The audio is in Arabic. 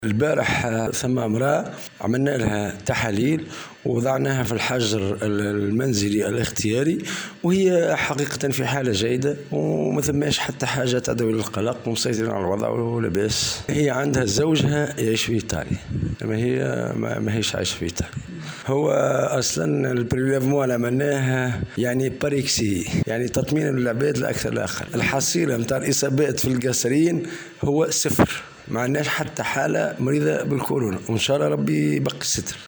البارح ثم امرأة عملنا لها تحاليل ووضعناها في الحجر المنزلي الاختياري، وهي حقيقة في حالة جيدة وما ثماش حتى حاجة تدعو للقلق ومسيطرين على الوضع ولا بأس. هي عندها زوجها يعيش في إيطاليا، ما هيش عايشة في إيطاليا. هو أصلا البريليفمون اللي عملناه يعني باريكسي، يعني تطمين العباد الأكثر الأقل. الحصيلة متاع الإصابات في القاصرين هو 0، ما عندناش حتى حالة مريضة بالكورونا، وإن شاء الله ربي يبقي الستر.